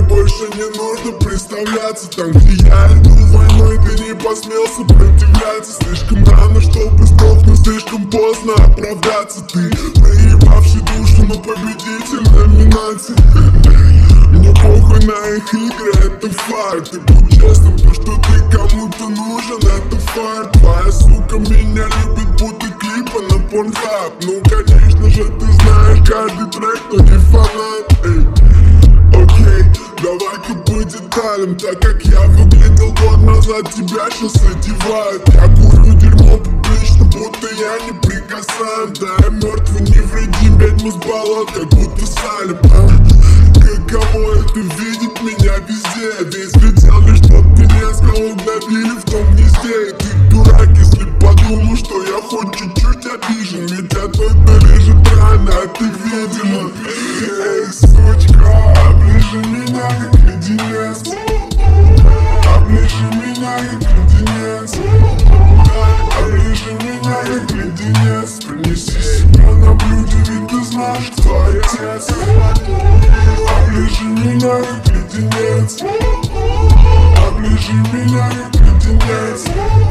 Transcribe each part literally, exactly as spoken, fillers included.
больше не нужно представляться. Там, где я иду войной, ты не посмел сопротивляться. Слишком рано, чтобы сдохнуть, слишком поздно оправдаться. Ты проебавший душу, но победитель номинации. Мне похуй на их игры, это факт. Ты будь честным, то, что ты кому-то нужен, это факт. Твоя сука меня любит, будто клипа на Pornhub. Ну конечно же ты знаешь каждый трек, но не фанат. Эй, окей, давай-ка по деталям. Так как я выглядел год назад, тебя сейчас одевают. Я курю дерьмо публично, будто я не прикасаем. Да я мертвый, невредим, ведьму с болот, как будто салим, а? Каково это видеть меня везде? Весь летел лишь под конец, кого гнобили в том гнезде. И ты дурак, если подумал, что я хоть чуть-чуть обижен. Ведь от это лежит рана, а ты видимо. Эй, сучка, оближи меня как леденец. Оближи меня как леденец. Оближи меня как леденец. Принеси себя на блюде, ведь ты знаешь, кто отец. Оближи меня как леденец. Оближи меня как леденец.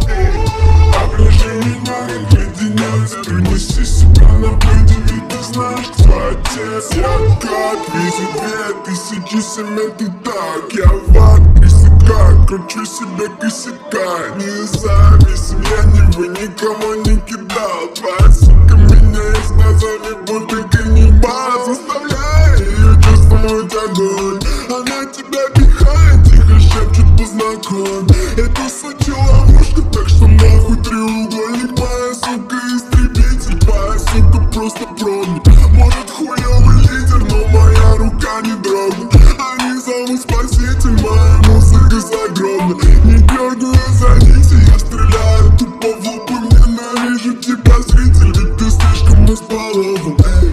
Оближи меня как леденец. Принеси себя на блюде, ведь ты знаешь, кто отец. Я как вижу две тысячи семей, ты так. Я в актрисе как, кручу себе косяка. Независим, я не вы, никому не кидал. Твоя сука меня есть глазами, будто каннибал. Заставляй ее чувствовать огонь. Она тебя пихает, тихо шепчет познакомь. Это сути ловушка, так что нахуй треугольник. Моя сука истребитель, твоя сука просто пробник. Может хуёвый лидер, но моя рука не дрогнет. Они зовут спаситель, моя музыка загробна. Не дергаю за нити, я стреляю тупо в лупу. Ненавижу тебя, зритель, ведь ты слишком исполован. Эй.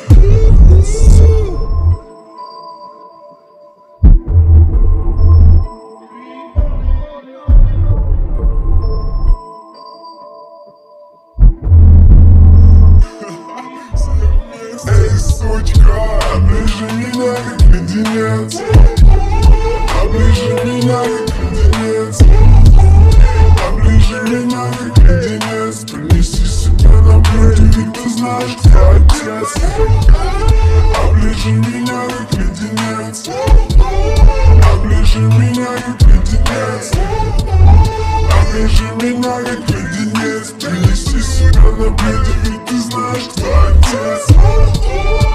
Эй, сучка, оближи меня как леденец. Оближи меня как леденец. Оближи меня как леденец. Принеси себя на блюде, ведь ты знаешь, кто отец. Оближи меня как леденец. Оближи меня как леденец. Оближи меня как леденец. Принеси себя на блюде, ведь ты знаешь, кто отец.